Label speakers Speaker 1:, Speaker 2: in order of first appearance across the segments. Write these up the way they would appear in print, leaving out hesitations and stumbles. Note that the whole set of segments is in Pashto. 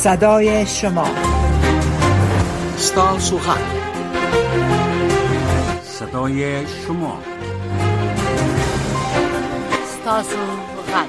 Speaker 1: صدای شما.
Speaker 2: ستاسو غږ، صدای شما.
Speaker 3: ستاسو غږ.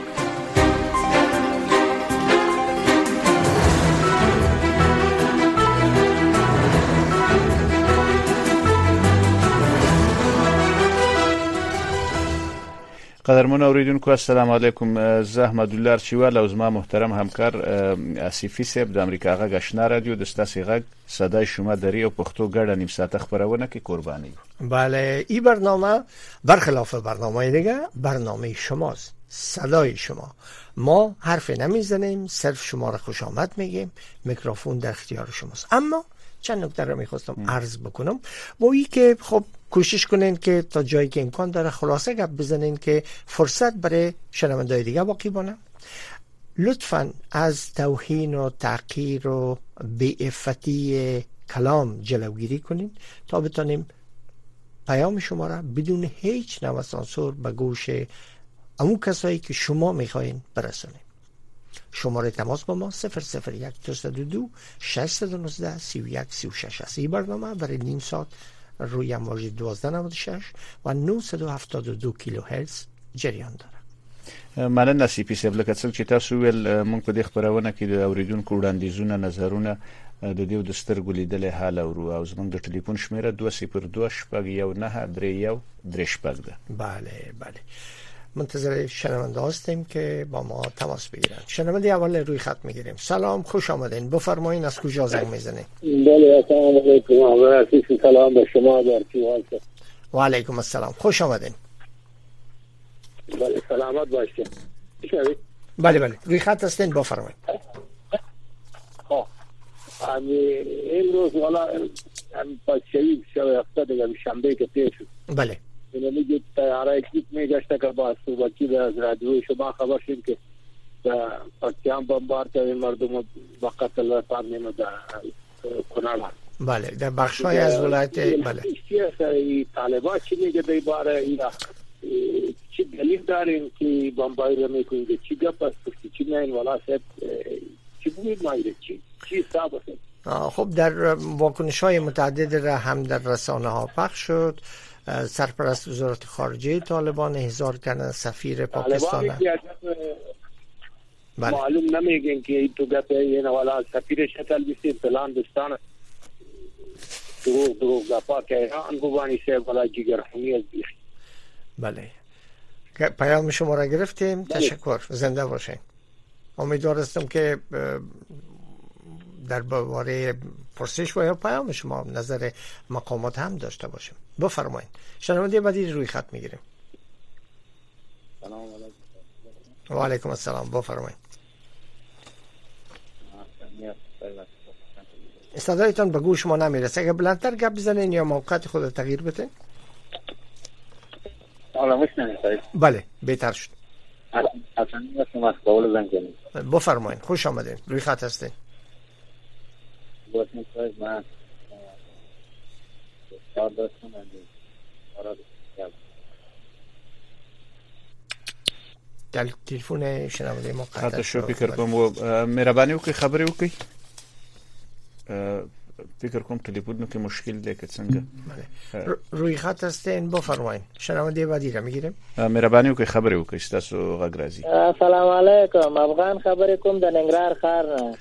Speaker 4: قدرمن اوریدونکو السلام علیکم. زه احمد الله ارچیوال او زما محترم همکار اسیفی صاحب د امریکا غږ آشنا رادیو د ستاسو غږ صدای شما دری او پښتو ګډه نیم ساعت خبرونه کې قربانی.
Speaker 5: بله، این برنامه برخلاف برنامه دیگه برنامه شماست، صدای شما. ما حرف نمیزنیم، صرف شما را خوش آمد میگیم، میکروفون در اختیار شماست. اما چند نکته رو میخواستم عرض بکنم با این که خب کوشش کنین که تا جایی که امکان داره خلاصه گپ بزنین که فرصت برای شنونده‌های دیگه باقی بانه. لطفاً از توهین و تحقیر و بی‌عفتی کلام جلوگیری کنین تا بتونیم پیام شما را بدون هیچ نوع سانسور به گوش اون کسایی که شما میخواین برسونیم. شماره تماس با ما 001 222 619 31 36 است. این برنامه برای نیم ساعت روی امواج 1296 و 972 کیلوهرتز جریان داره.
Speaker 4: مننه نصیبی صاحب. لکه څنګه چې تاسو ویل موږ په دې خبرونه کې د اوریدونکو وړاندیزونه نظرونه د دې د سترګو لیدل حال او زموږ د ټلیفون شمیره 202 شپږ 19 ده.
Speaker 5: بله بله، منتظر شنونده هستیم که با ما تماس بگیرن. شنونده اول روی خط میگیریم. سلام، خوش آمدین، بفرمایین از کجا زنگ میزنید؟
Speaker 6: بله، السلام علیکم. و سلام به شما در کیوال.
Speaker 5: و علیکم السلام، خوش آمدین.
Speaker 6: بله، سلامت باشین.
Speaker 5: بله بله، روی خط هستین، بفرمایید.
Speaker 6: خب امروز والا پاسچوی شب هفته دیگه شنبه که پیش شد.
Speaker 5: بله.
Speaker 6: اینو میگید تیاره اکلیت میگشته که با صوبتی از رادیوی شما خبر شدیم که پاکستان بمبار کردن مردم با قتل رسان نیمه در کنالا.
Speaker 5: بله، در بخشای از ولایت. بله.
Speaker 6: این طالبان چی میگه در باره اینا؟ چی دلیل دارین که بمباری رو میکنید؟ چی گپ است؟ چی میگین والا صاحب؟ چی بوید مایره چی حساب است؟
Speaker 5: خب در واکنش‌های متعدد را هم در رسانه ها پخش شد. سرپرست وزارت خارجه طالبان احضار کردن سفیر پاکستان.
Speaker 6: بله. معلوم نمیگن که این تو گپ این والا سفیر شتل بیسی فلان دستان دروغ گپا که ایران گوانی سه والا جگرخونی از بیخی.
Speaker 5: بله، پیام شما را گرفتیم. بله. تشکر، زنده باشین. امیدوار هستم که در باره پرسش و یا پیام شما نظر مقامات هم داشته باشیم. بفرمایید. شنونده بعدی روی خط میگیریم.
Speaker 6: سلام علیکم.
Speaker 5: و علیکم السلام، بفرمایید. صدایتان به گوش ما نمیرسه. اگه بلندتر گپ بزنین یا موقعیت خود تغییر بدین. بله، بهتر شد. بفرمایید، خوش آمدین، روی خط هستین. در تلفن شنونده ما
Speaker 4: قطع شو. فکر کوم مهرباني وکړئ خبرې وکړئ. فکر کوم تلفن کې مشکل دی که څنګه.
Speaker 5: روی خط هستین، بفرمایید. شنونده بعدی را میگیریم.
Speaker 4: مهرباني وکړئ خبرې وکړئ، تاسو غږ راځي.
Speaker 7: السلام علیکم، افغان خبرې کوم د ننګرهار ښار.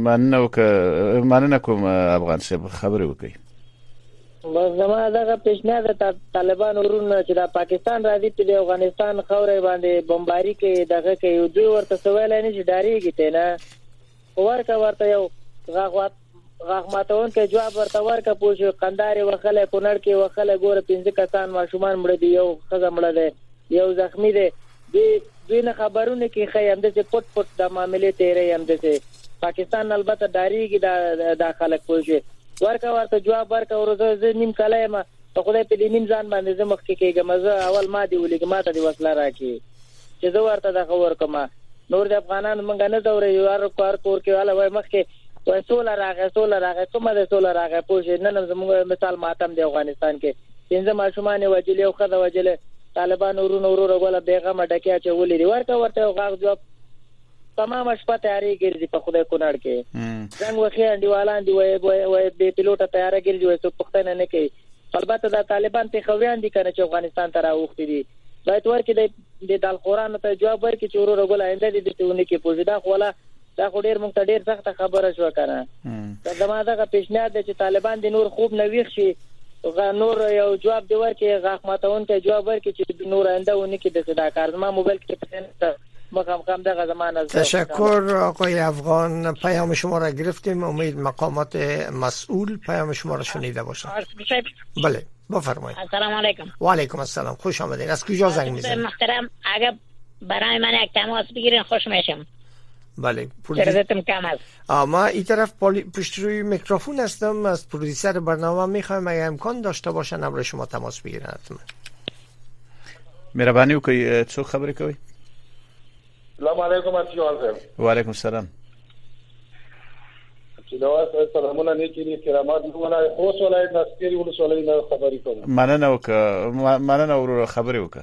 Speaker 4: مننه کوم افغان صاحب، خبرې وکړئ.
Speaker 7: بس زما دغه پیشنهاد د طالبان ورونه چې د پاکستان راځي په افغانستان خاورې باندې بمباری کوي، دغه کوي دوی ورته سوال نه چې ډاریږي ته نه ورته یو غاغ ماتون کې جواب ورته ورکه پوښ قنداري وخله کونړ کې وخله ګوره 15 کسان ماشومان مړ دي، یو خزه مړ ده، یو زخمی ده. دوی نه خبرونه کې خیم ده چې پټ د معاملې تیرې هم ده. پاکستان البته ډاریږي د خلک پوښ ورته جواب ورکه ورزه نیم کله ما په خدای په دې نیم ځان باندې زمخ کې کېږم. زه اول ما دی ولګم، ما ته دی وسله راکې چې زه ورته د خبر کوم. نور د افغانان منګ نه دورې یو کار کور کې والا وای مخ کې وای سولر راغی کومه د سولر راغی پوښ نن زموږ مثال ماتم دی افغانستان کې 15 ماشومان وجلې او خدای وجلې طالبان ورونه غوله بیغمه ډکه چولې ورته غاغ جواب تمام شپه تیاری ګرځي په خدای کونړ کې څنګه وخی انډیوالان دی وای به پیلوټه تیاری ګرځي وای څه پښتنه نه کوي البته د طالبان په خوریان دي کنه چې افغانستان ته راوخت دي باید ورکه د دالخورانو ته جواب ورکړي چې ورور غول آینده دي ته کې پوجدا خوله دا خو ډیر مونږ ته ډیر سخت خبره شو کنه دا زماده پیشنهاد دي چې طالبان د نور خوب نویخ شي نور یو جواب دی ورکړي غاخ ماتون ته جواب ورکړي چې نور آینده ونه کې د صدا کار ما موبایل کې پسند مقام دغه زمان از
Speaker 5: تشکر آقای افغان پیام شما را گرفتیم امید مقامات مسئول پیام شما را شنیده باشند بله بفرمایید
Speaker 1: السلام علیکم
Speaker 5: و علیکم السلام خوش آمدید از کجا زنگ میزنید
Speaker 1: محترم اگه برای من یک تماس بگیرین خوش میشم
Speaker 5: بله
Speaker 1: پرودیسرتون کم است
Speaker 5: ما این طرف پشت روی میکروفون هستم از پرودیسر برنامه میخوایم اگه امکان داشته باشن برای شما تماس بگیرن حتما
Speaker 4: مهرباني وکړئ څو خبرې کوي
Speaker 6: السلام علیکم ارجوان صاحب
Speaker 4: وعلیکم السلام
Speaker 6: چې دا واسه سلامونه نه کیږي کرامات مولا اوس ولایت نسکری ولسوالۍ نه خبرې کوم
Speaker 4: مننه ورو خبرې وکړه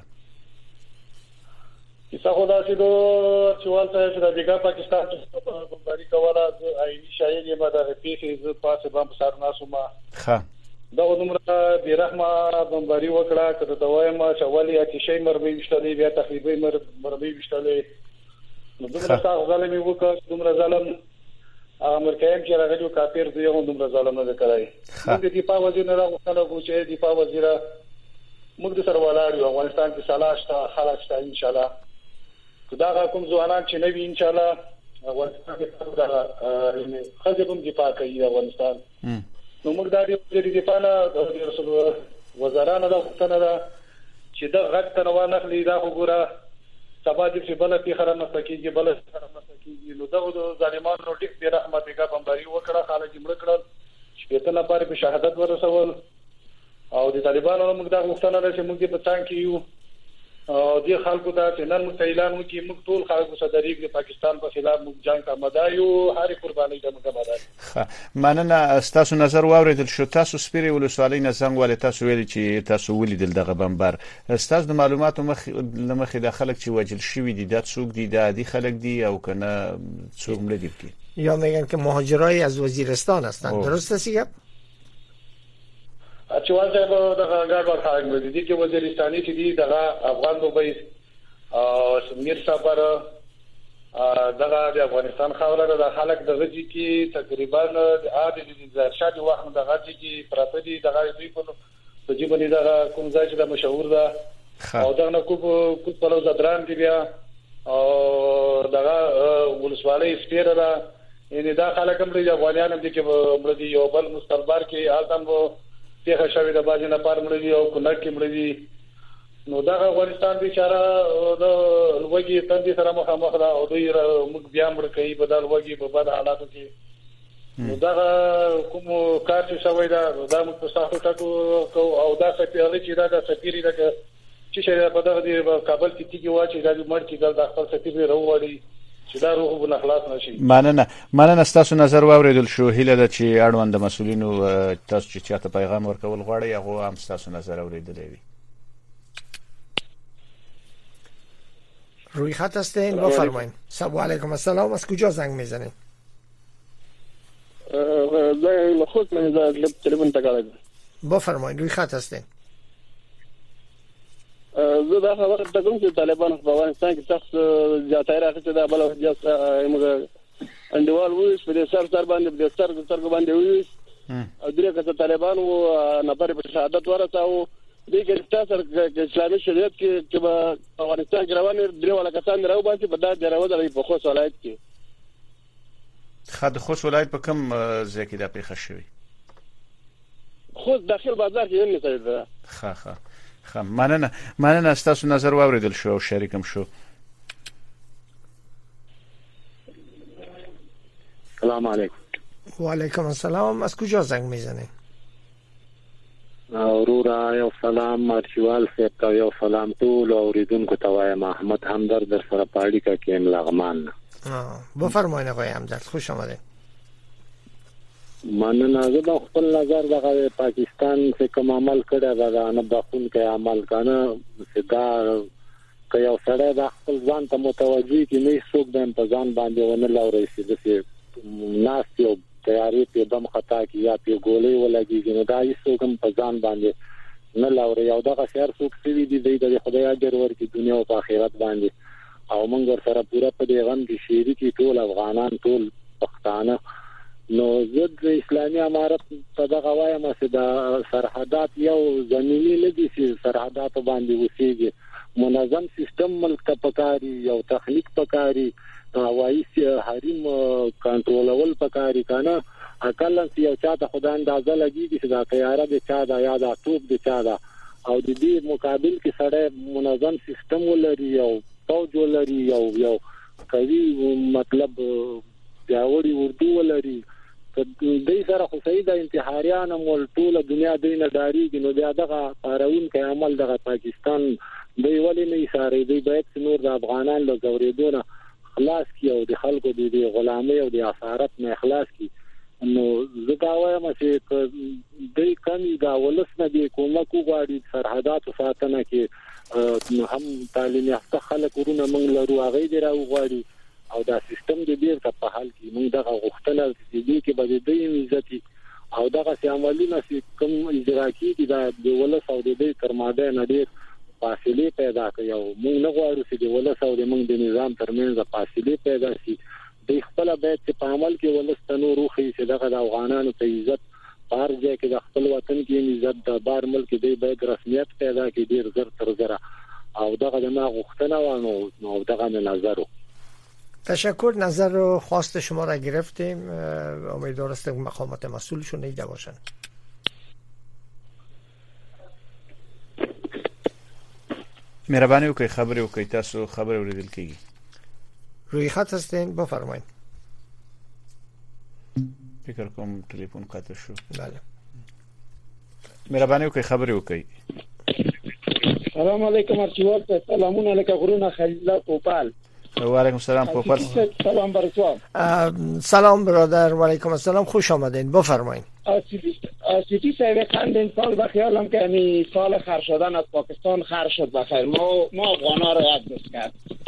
Speaker 6: کیسه خدا چې دو چوال ته د دیګه پاکستان ته بمباری کوله آیني شاید یې ماده پیښې ز پاسه بم سر ناسو ما
Speaker 4: ښه
Speaker 6: دا عمره بیرحمه بمباری وکړه کته دوایم شوالي چې شي مرمي وشتلې بیا تقریبا مرمي وشتلې نو دومره تاسو ظالمي وکړه دومره ظالم امریکایان چې راغلي کافر دی هم دومره ظالم نه کوي موږ د دفاع وزیر نه راغلو چې دفاع وزیر موږ د سره ولاړ افغانستان کې صلاح خلک شته ان شاء الله دا کوم ځوانان چې نوی ان شاء الله افغانستان کې دا خځې هم دفاع کوي افغانستان نو موږ دا د دفاع نه د رسول وزرانو د وختنه دا چې دا غټ تنوع نخلي دا وګوره سبا دې چې بل په خرمه سکیږي بل خرمه سکیږي نو دا د ظالمانو ډېر ډېر رحمت کې بمباری وکړه خلک مړ کړل شپته لپاره په شهادت ورسول او د طالبانو موږ دا وختنه چې موږ په څنګه کې یو او دې خلکو ته چې نن موږ اعلان وکړي موږ ټول خلکو سره د پاکستان په خلاف موږ جنگ ته مدایو هر قرباني ته موږ مدایو
Speaker 4: مننه تاسو نظر واوریدل شو تاسو سپیری ولسوالۍ نه څنګه ولې تاسو ویل چې تاسو ولیدل دغه بمبار تاسو د معلوماتو مخې د خلک چې وجل شوی دي د څوک دي د عادي خلک دي او کنه څوک مړ دي
Speaker 5: یا میگن که مهاجرای از وزیرستان هستند درست است
Speaker 6: اچوال صاحب دغه ګډوډ خلک مې دي چې وزیرستاني چې دي دغه افغان دوبۍ او سمیر صاحب دغه د افغانستان خاوره د خلک دغه چې تقریبا د عادي د شادي وخت دغه چې پراته دي دغه دوی په جیبني دغه کوم ځای چې د مشهور ده او دغه کو په لوز دران کې بیا او دغه ولسوالۍ سپیره ده یعنی دا خلک هم د افغانانو د کې مړ دي یو بل مستلبار کې آلتم وو ته شوی د باجی نه پار مړ دي او کونړ کې مړ دي نو دا افغانستان بیچاره د لوګي تندې سره مخامخ ده او دوی موږ بیا مړ کوي په دال وګي په بد حالاتو کې نو دا کوم کار چې شوی دا موږ په ساحو ټاکو او دا سفیر چې دا سفیر دا چې شری په دغه کابل کې تیږي واچي دا مړ کې د خپل سفیر وروړي چې دا روح نه خلاص نشي
Speaker 4: مننه تاسو نظر واوریدل شو هیله ده چې اړوند مسولینو تاسو چې چاته پیغام ورکول غواړي هغه هم تاسو نظر اوریدل وي
Speaker 5: روی خط هستین بفرمایید و علیکم السلام از کجا زنگ میزنید
Speaker 6: زه خود من تلفن تکاله
Speaker 5: بفرمایید روی خط هستین
Speaker 6: زه دا خبره ته کوم چې طالبان په افغانستان کې سخت زیاتې راغلي دا بل وجه موږ انډیوال وایي په دې سر باندې په دې سر باندې وایي او درې کته طالبان او نفر په شهادت ورساو دې کې تاسو اسلامي شریعت کې په افغانستان کې روان درې ولا کسان راو باندې په دا دروازه په خوست ولایت کې
Speaker 4: خد خوست ولایت په کوم ځای کې دا پیښه شوې
Speaker 6: خوست داخل بازار کې نه څه
Speaker 4: ښه مننه تاسو نظر واوریدل شو او شریکم شو
Speaker 6: سلام علیکم
Speaker 5: و علیکم السلام از کجا زنگ میزنید
Speaker 8: اورورا یو سلام مارشوال صاحب یو سلام ټول اوریدونکو ته وایم احمد همدرد در سره پاړی کا کې لغمان
Speaker 5: بفرمایئ آقای همدرد خوش آمدید
Speaker 8: مننه زه د خپل نظر دغه پاکستان څخه کوم عمل کړی دا نه بخون کې عمل کنه دا که یو سړی د خپل ځان ته متوجي کې نه څوک د په ځان باندې ونه لوري چې د ناس یو تیاری په دم خطا کې یا په ګولې ولګي نو دا هیڅ څوک په ځان باندې نه لوري او دغه شهر څوک سوي دي د خدای اجر ورکړي دنیا او آخرت باندې او موږ سره پوره په دې غم کې شریکي ټول افغانان ټول پښتانه نو زد اسلامي امارت په دغه وایم چې د سرحدات یو زمینی نه دي چې سرحدات باندې وسیږي منظم سیستم ملک ته پکاري یو تخنیک پکاري هوایي حریم کنټرولول پکاري کنه اکلن یو چاته خدای اندازه لګيږي چې دا طیاره د چا دا یا دا توپ د چا دا او د دې مقابل کې سره منظم سیستم ولري او فوج ولري یو کوي مطلب پیاوړي اردو ولري دې سره خو سید انتحاریان مول ټول دنیا دینه داریږي نو بیا دغه پارون کې عمل دغه پاکستان دی ولې نه ساري دی باید نور د افغانان له زوریدونه خلاص کی او د خلکو د غلامۍ او د اسارت نه اخلاص کی نو زه دا وایم چې دې کمی دا ولسنه د کومک وغواړي سرحدات ساتنه کې هم تعلیم یافته خلک ورونه موږ لرو هغه دی راوغواړي او دا سیستم د ډیر په حال کې موږ دغه غوښتنه دي کې به د عزت او دغه عملونه چې کوم اجرا کیږي دا د ولس او د دې تر ماده نه ډیر فاصله پیدا کوي او موږ نه غواړو چې د ولس او د موږ د نظام ترمنځ فاصله پیدا شي د خپل بیت په عمل کې ولس تنور روخي چې دغه د افغانانو ته عزت پارځه کې د خپل وطن کې عزت د بار ملک دی باید رسمیت پیدا کې ډیر زر تر زره او دغه د ما غوښتنه وانه او دغه نظر
Speaker 5: تشکر نظر و خواست شما را گرفتیم امیدوار است مقامات مسئول شنیده باشند
Speaker 4: مهرباني وکړئ خبرې وکړئ تاسو خبرې اوریدل کیږي
Speaker 5: روی خط هستین بفرمایید
Speaker 4: فکر کوم ټلیفون قطع شو
Speaker 5: بله
Speaker 4: مهرباني وکړئ خبرې وکړئ
Speaker 9: سلام علیکم ارچوال سلامونه علیکم غرونه خلیل الله پوپال
Speaker 4: و علیکم السلام پوپال
Speaker 9: سلام بر تو
Speaker 5: سلام برادر و علیکم السلام خوش آمدین بفرمایید
Speaker 9: آسیتی صاحب خندین سال بخیالم که این سال خر شدن از پاکستان خر شد بخیر ما افغانا رو یاد دست کرد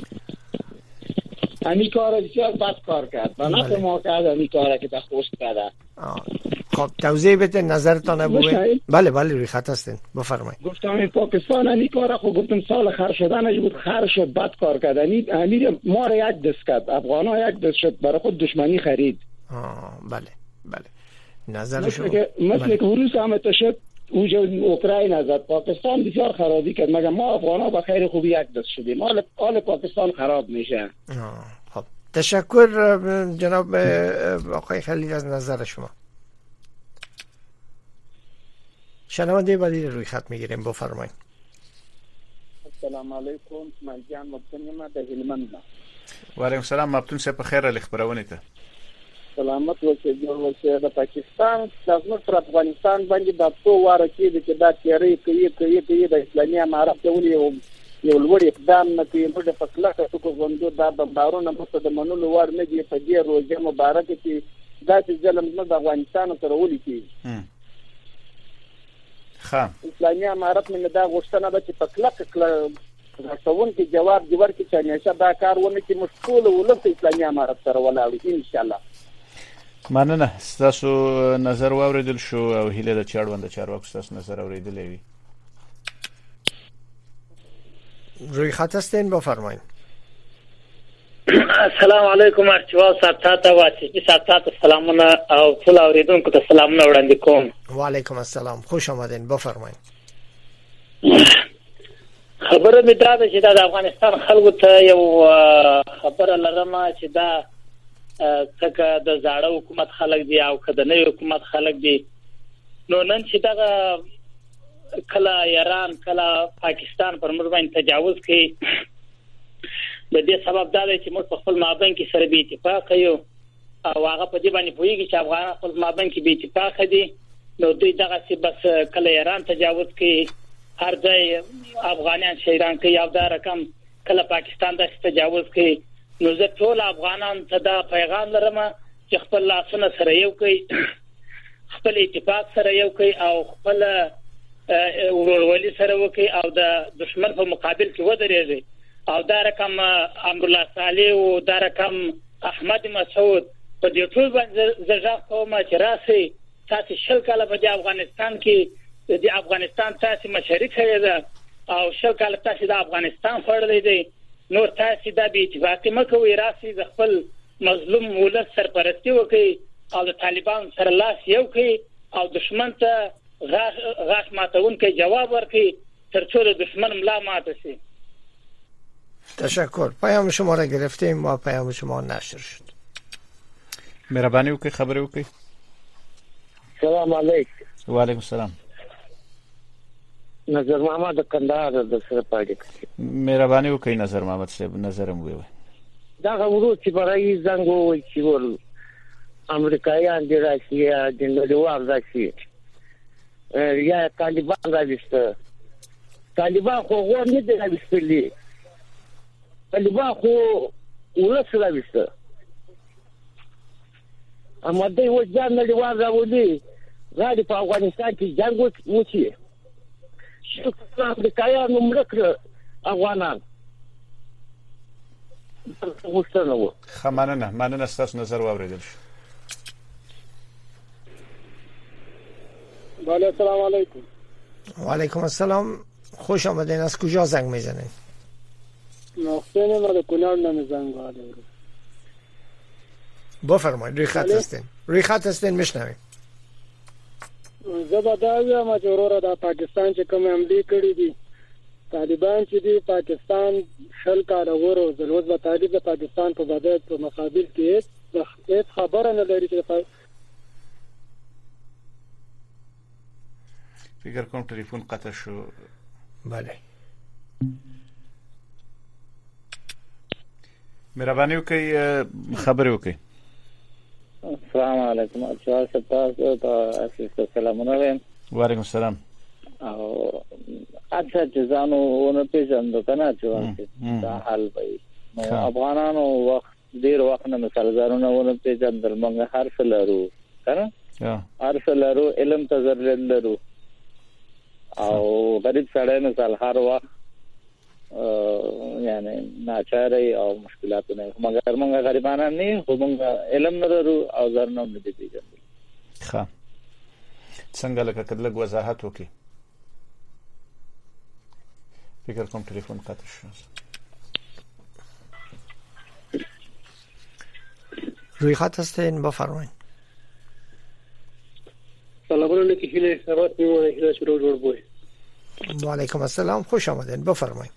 Speaker 9: همی کار بسیار بد کار کرد و نه ما کرد همی کار که خوش کرده
Speaker 5: خب توضیح بده نظرتان بگوید بله روی خط هستین بفرمایید
Speaker 9: گفتم این پاکستان همی کار خو گفتم سال خر شدنش بود خر شد بد کار کرد همی ما رو یک دست کرد افغانا یک دست شد برای خود دشمنی خرید
Speaker 5: بله نظر شما
Speaker 9: مثل که روس هم شد اونجا اوکراین زد پاکستان بسیار خرابی کرد مگر ما افغانا با خیر خوبی یک دست شدیم حال پاکستان خراب میشه
Speaker 5: خب تشکر جناب آقای خلیل از نظر شما شنونده بعدی روی خط میگیریم بفرمایید
Speaker 10: السلام علیکم من جان مبتونی ما د هلمند
Speaker 4: و علیکم السلام مبتون سه په خیر ل خبرونه ته
Speaker 10: سلامت اوسئ جوړ اوسئ د پاکستان لازم پر افغانستان باندې د څو واره کې چې دا تیاری کوي د اسلامي امارت ولې یو لوړ اقدام نه کوي په فصله کې کو غوندو دا بمبارونه مست د منلو وړ نه دی په دې روزه مبارک کې دا چې ظلم نه د افغانستان سره ولې کوي اسلامي امارت من دا غوښتنه ده چې په کلک راټون کې جواب دی ورکړي چې همیشه دا کار ونه کې مشغول ولته اسلامي امارت سره ولاړ ان شاء الله
Speaker 4: مننه تاسو نظر واوریدل شو او هیله د چاړوند چارواکو تاسو نظر اوریدل وی
Speaker 5: روی خط هستین بفرمایید
Speaker 1: السلام علیکم ارچوال صاحب تاسو واسي تاسو سلامونه او ټول اوریدونکو ته سلامونه وړاندې کوم
Speaker 5: و علیکم السلام خوش آمدین بفرمایید
Speaker 1: خبره مې دا ده چې د افغانستان خلکو ته یو خبره لرم چې دا څنګه د زاړه حکومت خلک دي او کله نوې حکومت خلک دي نو نن چې دا کله ایران کله پاکستان پر موږ باندې تجاوز کوي د دې سبب دا دی چې موږ په خپل مابین کې سره به اتفاق یو او هغه په دې باندې پوهیږي چې افغانان خپل مابین کې به اتفاق دي نو دوی دغه څه بس کله ایران تجاوز کوي هر ځای افغانان شیران کوي او دا رقم کله پاکستان د تجاوز کوي نو زه ټول افغانان ته دا پیغام لرم چې خپل لاسونه سره یو کوي خپل اتفاق سره یو کوي او خپل ورولي سره وکي او د دشمن په مقابل کې ودرېږي او دا رقم امرالله صالح او دا رقم احمد مسعود په دې ټول باندې زړه کوم چې راسي تاسو شل کاله په افغانستان کې د افغانستان تاسو مشرک یې او شل کاله تاسو د افغانستان خړلې دي نور تاسو د بي اتفاقی مکوې راسي د خپل مظلوم ولس سرپرستی وکي او د طالبان سره لاس یو کوي او دشمن ته غاښ ماتون کې جواب ورکړي ترڅو د دشمن ملا ماته شي.
Speaker 5: تشکر. پیام شما را گرفتیم و پیام شما نشر شد.
Speaker 4: مهربانی وکړئ خبرې وکړئ.
Speaker 11: سلام علیکم.
Speaker 4: و علیکم السلام.
Speaker 11: نظر محمد کندهار د سره پاتې.
Speaker 4: مهربانی وکړئ نظر محمد صاحب نظرم ویوي.
Speaker 11: دا غوړو چې برای زنګ وای چې ول امریکایان دی راشي د نړیوال راشي یا طالبان راځي. طالبان خو غوړ نه دی راځي. طالبان خو ولس راځي. اما دوی وځان نړیوال راولي غاړي په افغانستان کې جنگ وکړي. شکر امریکایان مملکت افغانان وښتنه
Speaker 4: مننه ستاسو نظر واوریدل شو.
Speaker 12: بله سلام علیکم.
Speaker 5: و علیکم السلام. خوش آمدین. از کجا زنگ میزنید؟
Speaker 12: محسن مال کنار نمیزنگ باید.
Speaker 5: بفرمایید. روی خط هستین. روی خط هستین میشنویم.
Speaker 12: زبرداوی ما جوړه د پاکستان چې کوم حمله کړې دي طالبان چې دی پاکستان شل کال ورو زلوز به طالب د پاکستان په بدل په مقابل کې هیڅ خبره نه لري چې
Speaker 4: فکر کوم ټلیفون قطع شو.
Speaker 5: بله.
Speaker 4: مهرباني وکړئ خبرې وکړئ.
Speaker 11: السلام علیکم. اچھا تاسو ته سلامونه وایم.
Speaker 4: وعلیکم السلام.
Speaker 11: او اچھا چې ځانو ونه پیژندو کنه چې دا حال وي نو افغانانو وخت ډیر وخت نه مثال زارونه ونه پیژندل موږ هر څه لرو کنه هر څه لرو علم ته ضرورت لرو او غریب سړی مثال هر وخت یعنی ناچاري او مشکلاتونه مګر موږ غریبانه نه خو موږ علم نه لرو او ځرنه نه دي پیژندل.
Speaker 4: ښه څنګه لکه کله وضاحت وکي. فکر کوم ټلیفون قطع شو.
Speaker 5: روی خط هستین بفرمایید.
Speaker 12: سلام علیکم. هیله سبات میمونه هیله شروع جوړ بوي.
Speaker 5: و علیکم السلام. خوش آمدین. بفرمایید.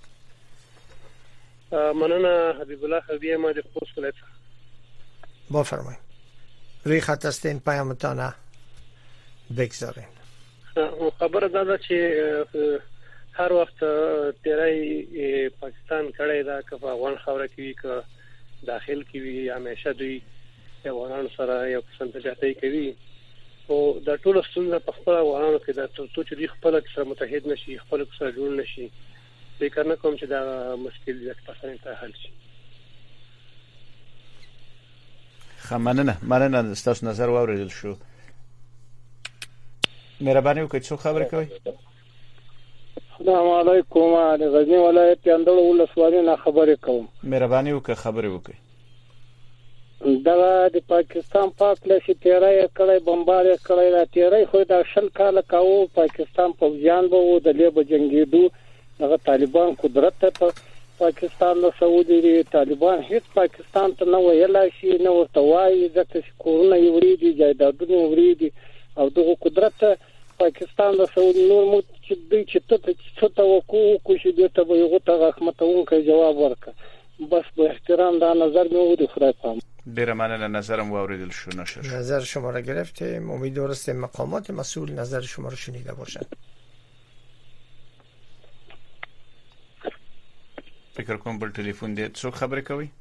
Speaker 12: مننه حبیب الله خبیه ما د خوست ولایت.
Speaker 5: بفرمایید. روی خط هستین پیامتان بگذارین.
Speaker 12: خبر داده چې هر وخت تیرای پاکستان کړه دا که افغان خوره کوي که داخل کوي همیشه دوی افغانانو سره یو قسم تجارت کوي او د ټولو ستونزې په خپل افغانانو کې د تاسو چې خپل سره متحد نشي خپل سره جوړ نشي فکر نه کوم چې دا مشکل د پاسانه ته حل شي.
Speaker 4: مننه ستاسو نظر واوریدل شو. مهرباني وکړئ څو خبرې کوي.
Speaker 12: السلام علیکم. د غزنی ولایت اندړ ولسوالۍ نه خبرې کوم.
Speaker 4: مهرباني وکړئ خبرې وکړئ.
Speaker 12: دا د پاکستان پاک لشي تیرای کړي بمبار کړي را تیرای خو دا شل کال کاوه پاکستان په ځان به د لیب جنگیدو هغه طالبان قدرت ته پاکستان له سعودي طالبان هیڅ پاکستان ته نه ویل شي نه ورته وایي ځکه چې کورونه یې وریدي جایدادونه وریدي او دغه قدرت پاکستان له سعودي نور مو چې دوی چې ته وکړو چې دوی ته یو ته رحمتون کوي جواب ورکړه بس به احترام دا نظر مې ودی خدای پام.
Speaker 4: ډیره مننه نظرم واوریدل شو.
Speaker 5: نظر شما را گرفتیم. امیدوارم است مقامات مسئول نظر شما را شنیده باشند.
Speaker 4: فکر کوم بل ټلیفون دی څوک خبرې کوي.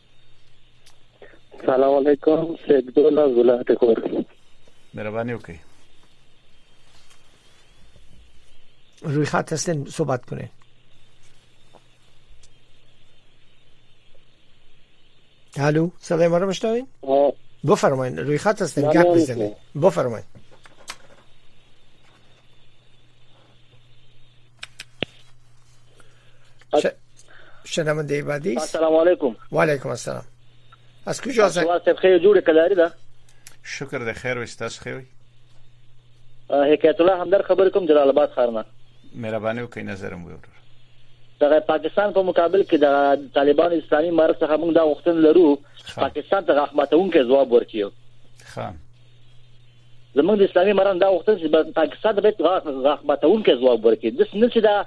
Speaker 11: سلام علیکم. شیخ دولا ولایت کور.
Speaker 4: مهرباني وکړئ.
Speaker 5: روی خط هستین صحبت کنین. الو صدای ما رو میشنوین؟ بفرمایید. روی خط هستین گپ بزنید. بفرمایید. شنونده بعدی.
Speaker 13: السلام علیکم.
Speaker 5: و علیکم السلام. از کجا هستید؟
Speaker 13: واسه خیر جوړ کلاری ده.
Speaker 4: شکر د خیر و استاس خوي.
Speaker 13: حکایت الله همدر خبر کوم جلال آباد خارنه.
Speaker 4: مهرباني وکړئ نظرم وګورئ.
Speaker 13: د پاکستان په مقابل کې د طالبان اسلامي امارت څخه موږ دا وختن لرو پاکستان ته غاښماتونکې ځواب ورکړي.
Speaker 4: خام.
Speaker 13: زموږ د اسلامي امارت دا وختن چې پاکستان ته غاښماتونکې ځواب ورکړي. د سن چې دا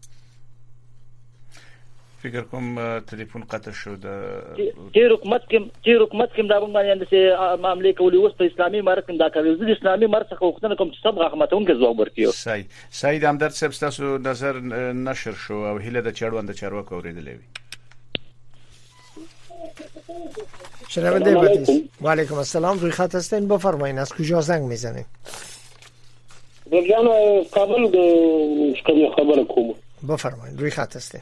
Speaker 4: فکر کوم ټلیفون قطع شو د
Speaker 13: چې حکومت کې دا باندې چې معاملې کوي اوس په اسلامي امارت کې دا کوي. د اسلامي امارت څخه وختن کوم چې سب غاښماتونکې ځواب ورکړي.
Speaker 4: سعید همدرد صاحب تاسو نظر نشر شو او هله د چړوند چارواکو اوریدلې وي.
Speaker 5: شنونده بعدی. و علیکم السلام. روی خط هستین بفرمایید از کجا زنگ میزنید؟
Speaker 14: برجان کابل د خبر کوم.
Speaker 5: بفرمایید روی خط هستین.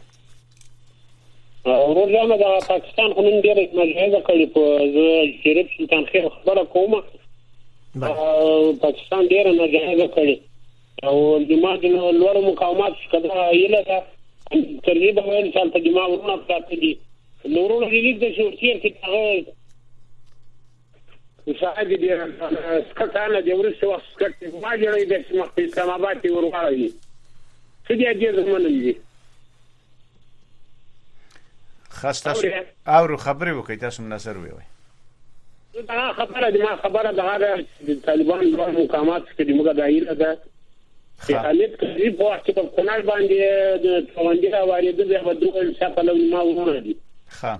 Speaker 14: ورځم د پاکستان قانون ډېر مجازه کړی په شریف سلطان خیر خبره کومه. پاکستان ډېر مجازه کړی او د ماده لوړ مقاومت کده یله دا ترغیب ویل چې د جماع ورونه پاتې دي. نورونه دې د شورتیر کې هغه شاید دې سکتانه د ورسې وخت سکت ما جوړې د اسلام آباد کې ورغړی. څه دې زمونږ دي
Speaker 4: خاص تاسو او خبرې وکړئ تاسو نظر ویوي.
Speaker 14: دا خبره د طالبان د مقامات کې د موږ دایره ده چې حالت کې په وخت په کنال باندې د توندې اوریدل د بدوغل شپه ما ورونه دي.
Speaker 4: ها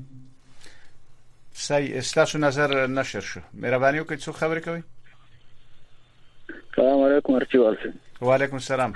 Speaker 4: تاسو نظر نشر شو. مهرباني وکړئ څو خبرې کوي.
Speaker 8: السلام علیکم ارچوال.
Speaker 4: و علیکم السلام.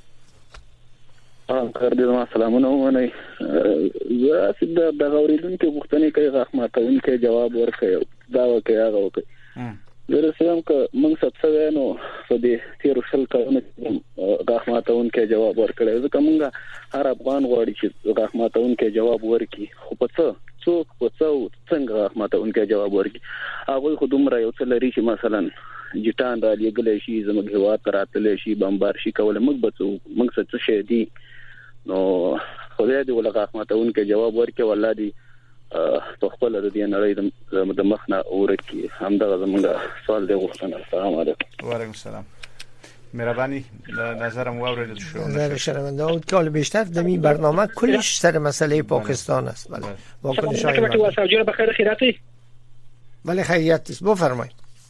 Speaker 8: خیر دې ما سلامونه ومنئ. زه چې د غوریدونکو پوښتنې کوي غاښماتونکې جواب ورکړي دا وکړي هغه وکړي. زه رسوم که موږ سبسوي نو په دې تیر شل کلونو غاښماتونکې جواب ورکړي. ځکه موږ هر افغان غواړي چې غاښماتونکې جواب ورکړي خو په څوک په څنګه غاښماتونکې جواب ورکړي. هغه خو دومره یو څه لري چې مثلا جټان را لګلې شي زموږ هوا تراتلې شي بمبار شي کول موږ څه شي دي نو خدای دې ولغه غاښماتونکې جواب ورکړي. والله دې په خپل د دې نړۍ د مخنه ورکی. همدغه زموږ سوال دی غوښتنه. السلام علیکم.
Speaker 4: و علیکم السلام. مهربانی نظرم واوریدل شو.
Speaker 5: نظر شنونده اون کال بیشتر دمی برنامه کلش سر مسئله پاکستان است. بله واکنش های
Speaker 14: من بخیر خیراتی.
Speaker 5: بله خیریت است. بفرمایید.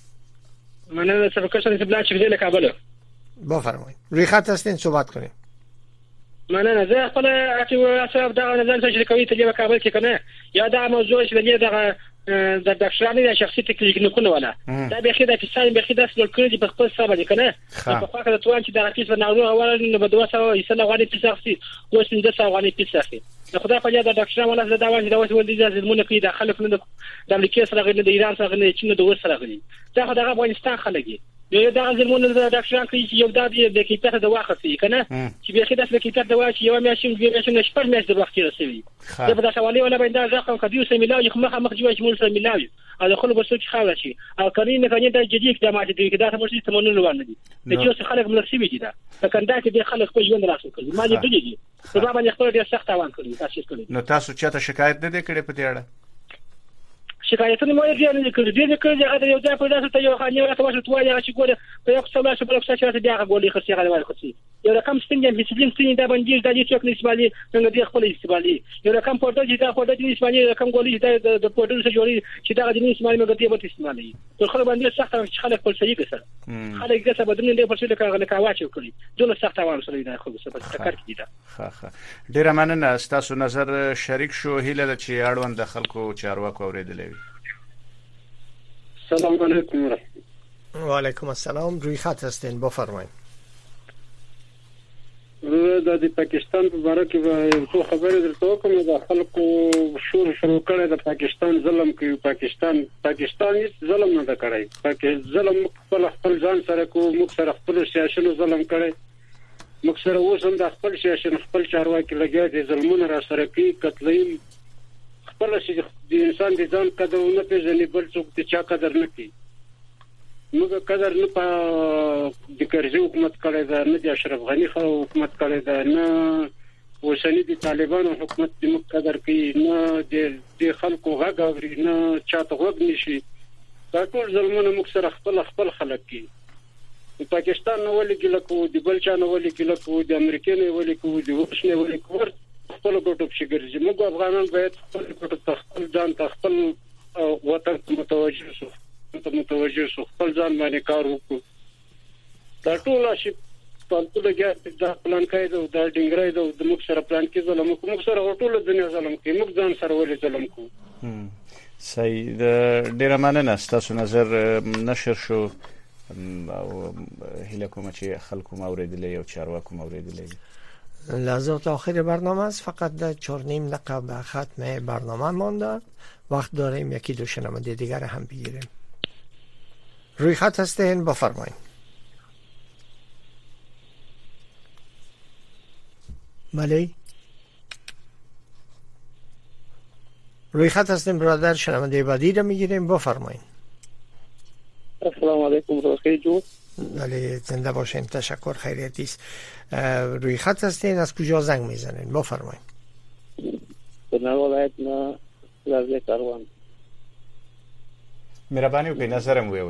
Speaker 14: من سرکشان سبلا چیزی کابل.
Speaker 5: بفرمایید. روی خط هستین صحبت کنید.
Speaker 14: مننه. زه خپل اصل دا نظر چې کوي ته په کابل کې کنه یا دا موضوع چې دغه د ډاکټرانو د شخصي تکنیکونه ولا دا به خیده په ساين به خیده سل کړی په خپل سبا دي کنه په خاطر د توان چې د راکیس و ناروغ اول نو بده وسه یې سره غوړي په شخصي او څنګه څه غوړي په شخصي خدای په یاد د ډاکټرانو ولا زدا وایي دا وسه ولې ځمونه کې د خلک نه د امریکا سره غني د ایران سره غني چې د وسه سره غني دا خدای افغانستان خلګي یو دا زمونه د ډاکټرانو کې یو د کیفیت د واخصي کنه چې به خیده د کیفیت د واچ یو میاشم دوه میاشم شپږ میاشت د وخت رسوي دا په تاسو ولا باندې ځکه کوم کدیو سمیلاوي خو مخ جوړ مول سمیلاوي او خلک ورسره خاله شي او کاري مکانیزم د جدي اقدامات دي چې دا تاسو تمنو لوان دي د چې خلک ملسي دي دا کنده کې د خلک په ژوند راسو کوي ما دې دي په باندې خپل ډیر سخت اوان کړی تاسو کړی.
Speaker 4: نو تاسو چاته شکایت نه کړې په دې اړه؟
Speaker 14: شکایتونه مو یې نه کړی هغه یو ځای په داسې ته یو خاني راته واشو توای هغه چې ګوره په یو څه لاس په یو څه چې هغه ګولې خرڅي هغه وایي خرڅي یو رقم ستنګ مثلین ستنګ دا باندې د دې څوک نسبالي څنګه دې خپل استعمالي یو رقم پورته چې دا پورته دې نسبالي رقم ګولې د پورته څخه جوړي چې دا دې نسبالي مګر دې به استعمالي ټول خلک باندې سخت خلک په صحیح کسر خلک دې څه بدلون دې په څه لکه کاواچو کړی دونه سخت اوام سره دا خو څه په تکر کې دا
Speaker 4: ښه ډیر مننه تاسو نظر شریک شو هیله د چې اړوند خلکو چارواکو اوریدلې وي.
Speaker 14: سلام علیکم.
Speaker 5: و علیکم السلام. روی خط هستین بفرمایید.
Speaker 14: د پاکستان په اړه کې یو خبره درته کوم د خلکو شور شروع کړي د پاکستان ظلم کوي. پاکستان هیڅ ظلم نه کوي. پاکستان ظلم خپل ځان سره کو موږ سره خپل سیاسيونو ظلم کړي. موږ سره اوس هم د خپل سیاسيون خپل چارواکي لګیا دي ظلمونه را سره کوي قتلین خپل شي د انسان د ځان قدر نه پیژني بل څوک د چا قدر نه کوي. موږ قدر نه په د کرزي حکومت کړی دا نه د اشرف غنی خو حکومت کړی دا نه
Speaker 15: اوسنی د طالبانو حکومت د مقدر کوي نه د خلکو غږ اوري نه چاته غوږ نشي دا ټول ظلمونه موږ سره خپل خلک کوي د پاکستان نو ولې کې لکه د بل چا نو ولې کې لکه د امریکا نه ولې کې د روس نه ولې کې خپل ګټو په شګرځي موږ افغانان باید خپل ګټو خپل ځان خپل وطن متوجه شو خپل ځان باندې کار وکړو دا ټول شي په ټول کې دا پلان کوي دا ډینګرای دا د موږ سره پلان کې ظلم موږ سره ټول دنیا ظلم کوي موږ ځان سره ولې ظلم کوو
Speaker 4: صحیح ډیره مننه تاسو نظر نشر شو او هیله کوم چې خلکو موریدلې او چارواکو موریدلې
Speaker 5: لحظات آخر برنامه است فقط 4.5 دقیقه به ختم برنامه مانده وقت داریم یکی دو شنونده دیگر هم بگیریم روی خط هستین بفرمایید بله روی خط هستین برادر شنونده بعدی رو میگیریم بفرمایید
Speaker 10: السلام علیکم روزی جو
Speaker 5: بله زنده باشین تشکر خیریتی است روی خط هستین از کجا زنگ میزنین بفرمایید
Speaker 10: کونړ ولایت نه لږه کاروان
Speaker 4: مهرباني وکړئ نظرم ویوي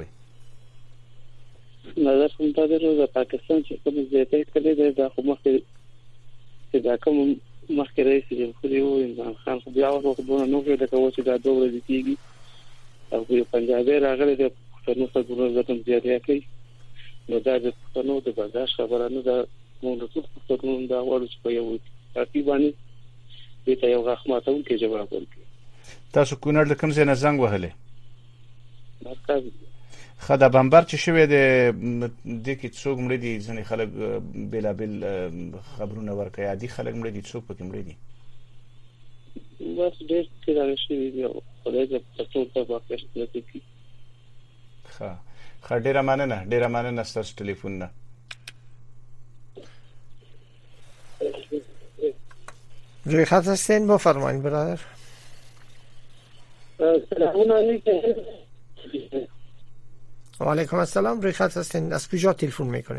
Speaker 10: نظر کوم ته د پاکستان چې کوم ځای کړي د حکومت چې دا کوم مخکې رئیس جمهور یو عمران خان خو بیا ورته نو کې د کوم چې دا دوه ورځې کېږي او په پنجابي راغلي د پښتنو سره ورته زیاتې کوي نو دا د پښتنو د برداشت خبره نه ده موږ د پښتنو دا ورته په یو تقریبا دې ته یو غاښماتون کې جواب ورکړي
Speaker 4: تاسو کونړ کوم ځای نه زنګ وهلې
Speaker 10: مرکز
Speaker 4: خدا بمبر چې شوی د کې څوک مړ دي ځنې خلک بلابل خبرونه ورکړي عادي خلک مړ دي څوک پکې مړ دي
Speaker 10: بس ډېر کېدای شي دی خدای دې تاسو ته واپس نکړي
Speaker 4: ښه ډېره مننه ستاسو ټلیفون نه
Speaker 5: روی خط هستین بفرمایید برادر
Speaker 10: سلام علیکم
Speaker 5: و علیکم السلام روی خط هستین از کجا تلفن میکنین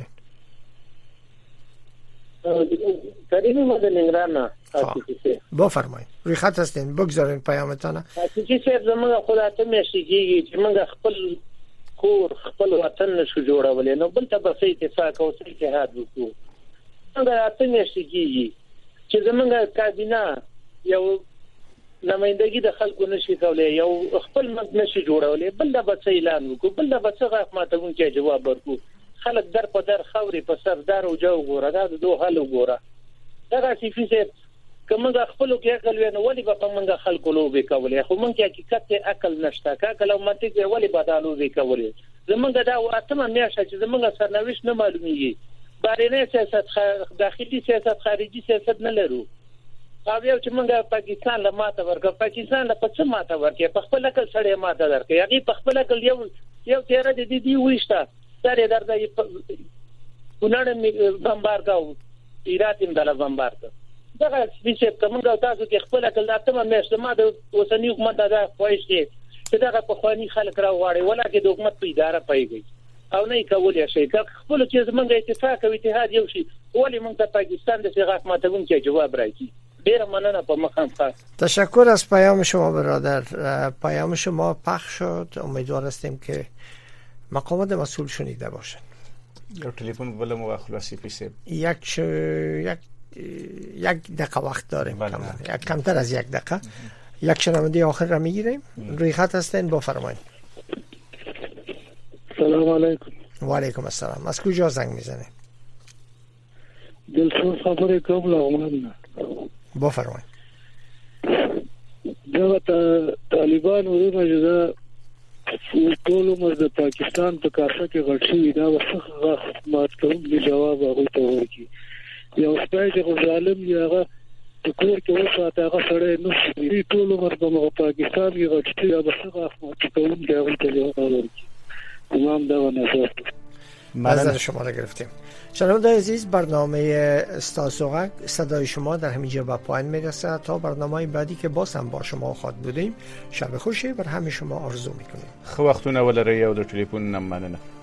Speaker 10: کریم مدنگران
Speaker 5: بفرمایید روی خط هستین بگذارین پیامتانه
Speaker 1: چې څه زموږ خدای ته مشيږي چې موږ خپل کور خپل وطن نشو جوړولې نو بل ته به اتفاق او اتحاد وکړو موږ ته مشيږي چې زمونږ کابینه یو نمائندګي د خلکو نشي کولای یو خپل مد نشي جوړولای بل د بچ اعلان وکړو بل د بچ غاښ ماتون کې جواب ورکړو خلک در په در خوري په سردار او جو ګوره دا دوه حل ګوره دا چې فیصد کومه خپل کې عقل ونه ولي به موږ خلکو لوبي کولای خو موږ حقیقت عقل نشته کله منطق ولي بدالو وی کولای زمونږ دا واتمه میاشه چې زمونږ سرنوشت نه معلومیږي بارنه سیاست داخلي سیاست خارجي سیاست نه لرو او یو چې موږ پاکستان له ماته ورکړ پاکستان له پڅ ماته ورکړ په خپل عقل سره ماته درکې هغه په خپل عقل یو تیر دي وښته سره درځي کونړ بمبار کاو ایرات هم دلا بمبار کا دا چې کومه تاسو کې خپل عقل اتمه میاشته ما د اوسنی حکومت دا خوښ دي چې دا په خواني خلک را واړي ولکه د حکومت په اداره پیږي او نه کولای شي که خپل چې زمونږ اتفاق او اتحاد یو شي ولی موږ ته پاکستان د څنګه ماتون کې جواب راکړي ډیر مننه په مخام خاص
Speaker 5: تشکر از پیام شما برادر پیام شما پخش شد امیدوار هستیم که مقامات مسئول شنیده باشند
Speaker 4: یو تلفن بلم و خلاصی پیسه
Speaker 5: یک دقیقه وقت داریم کمتر از یک دقیقه یک شنونده آخر را میگیریم روی خط هستین بفرمایید
Speaker 16: سلام علیکم
Speaker 5: و علیکم السلام از کجا زنگ میزنید
Speaker 16: دلسوز خبر کوم لغمان
Speaker 5: بفرمایید
Speaker 16: دا طالبان ورونه جدا ټول عمر د پاکستان په کاسه کې غټ شي دا وسخه مات کوم دی جواب هغه ته ورکی یو سپای چې ظالم دی هغه د کور کې وساته هغه سره نو دی ټول عمر په پاکستان کې غټ شي دا وسخه مات کوم دی هغه ته جواب ورکی تمام دا ونه
Speaker 5: نظر شما را گرفتیم. شنوندگان عزیز برنامه استاسوغک صدای شما در همینجا به پایان میرسه تا برنامه بعدی که باز هم با شما خواهد بودیم شب خوشی بر همه شما آرزو میکنیم.
Speaker 4: خو وختونه ولري او د ټلیفون نمبر نه